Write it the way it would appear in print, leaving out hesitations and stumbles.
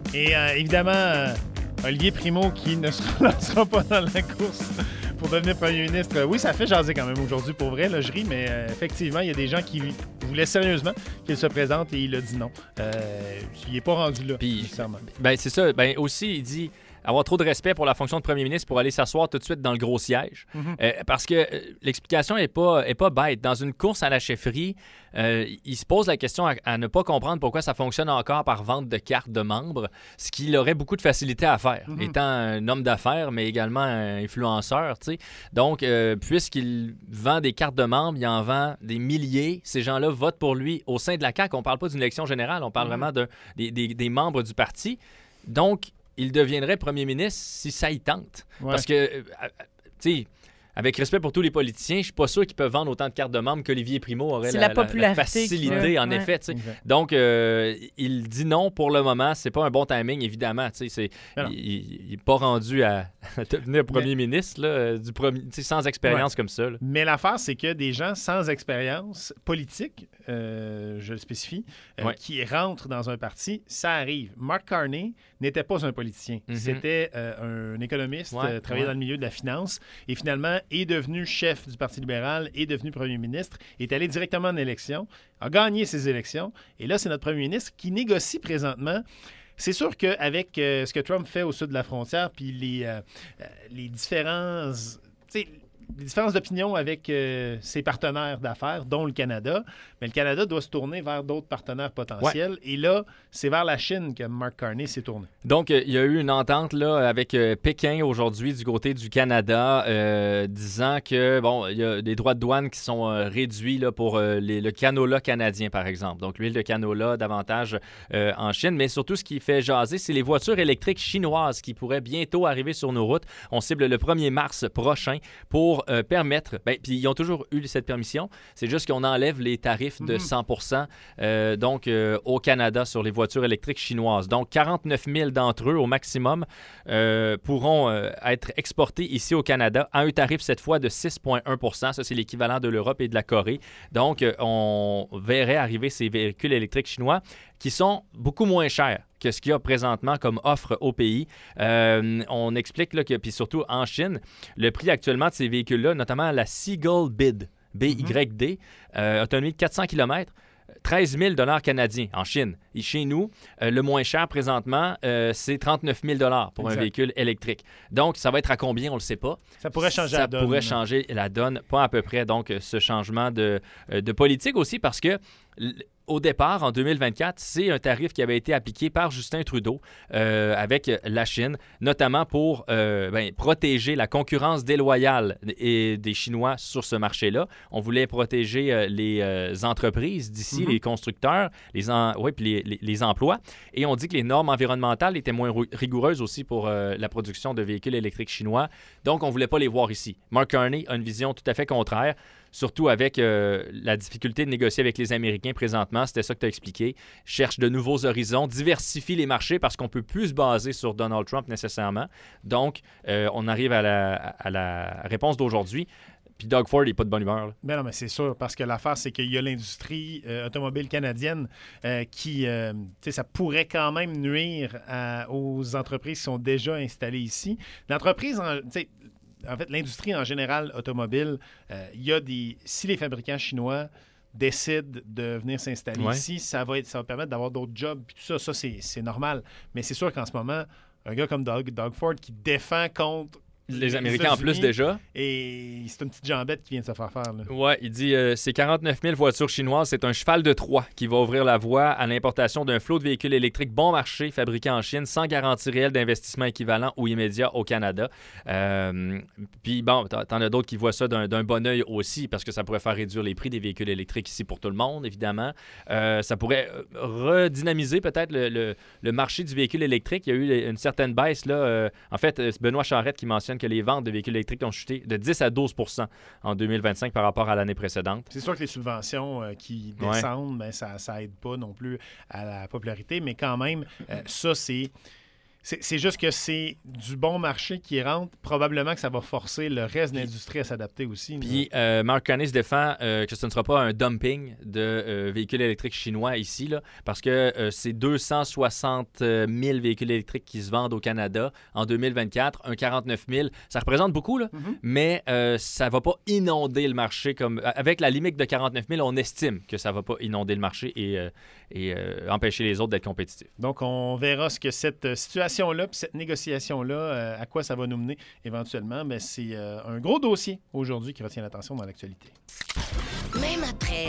Et évidemment, Olivier Primo qui ne se lancera pas dans la course pour devenir premier ministre. Oui, ça fait jaser quand même aujourd'hui, pour vrai. Là, je ris, mais effectivement, il y a des gens qui voulaient sérieusement qu'il se présente et il a dit non. Il n'est pas rendu là, nécessairement. Ben, c'est ça. Ben, aussi, il dit avoir trop de respect pour la fonction de premier ministre pour aller s'asseoir tout de suite dans le gros siège. Parce que l'explication n'est pas bête. Dans une course à la chefferie, il se pose la question à ne pas comprendre pourquoi ça fonctionne encore par vente de cartes de membres, ce qu'il aurait beaucoup de facilité à faire, étant un homme d'affaires, mais également un influenceur. T'sais. Donc, puisqu'il vend des cartes de membres, il en vend des milliers. Ces gens-là votent pour lui au sein de la CAQ. On ne parle pas d'une élection générale, on parle vraiment des membres du parti. Donc, il deviendrait premier ministre si ça y tente. Ouais. Parce que, tu sais, avec respect pour tous les politiciens, je suis pas sûr qu'ils peuvent vendre autant de cartes de membres qu'Olivier Primo aurait la facilité, en effet. Donc, il dit non pour le moment. C'est pas un bon timing, évidemment. Il n'est pas rendu à devenir premier ministre là, sans expérience comme ça. Là. Mais l'affaire, c'est que des gens sans expérience politique, je le spécifie, qui rentrent dans un parti, ça arrive. Mark Carney n'était pas un politicien. C'était un économiste, travaillait dans le milieu de la finance et finalement est devenu chef du Parti libéral, est devenu premier ministre, est allé directement en élection, a gagné ses élections et là, c'est notre premier ministre qui négocie présentement. C'est sûr qu'avec ce que Trump fait au sud de la frontière puis les différences d'opinion avec ses partenaires d'affaires, dont le Canada. Mais le Canada doit se tourner vers d'autres partenaires potentiels. Et là, c'est vers la Chine que Mark Carney s'est tourné. Donc, il y a eu une entente là, avec Pékin aujourd'hui du côté du Canada disant que, bon, il y a des droits de douane qui sont réduits là, pour le canola canadien, par exemple. Donc, l'huile de canola davantage en Chine. Mais surtout, ce qui fait jaser, c'est les voitures électriques chinoises qui pourraient bientôt arriver sur nos routes. On cible le 1er mars prochain pour permettre, puis ils ont toujours eu cette permission, c'est juste qu'on enlève les tarifs de 100% au Canada sur les voitures électriques chinoises. Donc, 49 000 d'entre eux, au maximum, pourront être exportés ici au Canada à un tarif, cette fois, de 6,1%. Ça, c'est l'équivalent de l'Europe et de la Corée. Donc, on verrait arriver ces véhicules électriques chinois qui sont beaucoup moins chers que ce qu'il y a présentement comme offre au pays. On explique là, que, puis surtout en Chine, le prix actuellement de ces véhicules-là, notamment la Seagull BYD, B-Y-D, autonomie de 400 km, 13 000 $ canadiens en Chine. Et chez nous, le moins cher présentement, c'est 39 000 $ pour un véhicule électrique. Donc, ça va être à combien? On ne le sait pas. Ça pourrait changer la donne. Ça pourrait changer la donne, pas à peu près. Donc, ce changement de politique aussi, parce que au départ, en 2024, c'est un tarif qui avait été appliqué par Justin Trudeau avec la Chine, notamment pour protéger la concurrence déloyale des Chinois sur ce marché-là. On voulait protéger les entreprises d'ici, les constructeurs, les emplois. Et on dit que les normes environnementales étaient moins rigoureuses aussi pour la production de véhicules électriques chinois. Donc, on ne voulait pas les voir ici. Mark Carney a une vision tout à fait contraire. Surtout avec la difficulté de négocier avec les Américains présentement, c'était ça que tu as expliqué. Cherche de nouveaux horizons, diversifie les marchés parce qu'on ne peut plus se baser sur Donald Trump nécessairement. Donc, on arrive à la réponse d'aujourd'hui. Puis Doug Ford, il n'est pas de bonne humeur. Ben non, mais c'est sûr, parce que l'affaire, c'est qu'il y a l'industrie automobile canadienne qui, ça pourrait quand même nuire aux entreprises qui sont déjà installées ici. L'entreprise, en fait, l'industrie en général automobile, si les fabricants chinois décident de venir s'installer ici, ça va permettre d'avoir d'autres jobs, puis tout ça, c'est normal. Mais c'est sûr qu'en ce moment, un gars comme Doug Ford qui défend contre les Américains en plus déjà. Et c'est une petite jambette qui vient de se faire faire. Oui, il dit c'est 49 000 voitures chinoises. C'est un cheval de Troie qui va ouvrir la voie à l'importation d'un flot de véhicules électriques bon marché fabriqués en Chine sans garantie réelle d'investissement équivalent ou immédiat au Canada. Puis bon, t'en as d'autres qui voient ça d'un bon œil aussi parce que ça pourrait faire réduire les prix des véhicules électriques ici pour tout le monde, évidemment. Ça pourrait redynamiser peut-être le marché du véhicule électrique. Il y a eu une certaine baisse. Là. En fait, c'est Benoît Charette qui mentionne que les ventes de véhicules électriques ont chuté de 10 à 12 % en 2025 par rapport à l'année précédente. C'est sûr que les subventions qui descendent, ça aide pas non plus à la popularité, mais quand même, ça, c'est C'est juste que c'est du bon marché qui rentre. Probablement que ça va forcer le reste de l'industrie à s'adapter aussi. Puis Mark Carney se défend que ce ne sera pas un dumping de véhicules électriques chinois ici, là, parce que c'est 260 000 véhicules électriques qui se vendent au Canada en 2024, un 49 000. Ça représente beaucoup, là, mais ça ne va pas inonder le marché. Avec la limite de 49 000, on estime que ça ne va pas inonder le marché et empêcher les autres d'être compétitifs. Donc, on verra ce que cette situation-là, puis cette négociation-là, à quoi ça va nous mener éventuellement. Mais c'est un gros dossier aujourd'hui qui retient l'attention dans l'actualité. Même après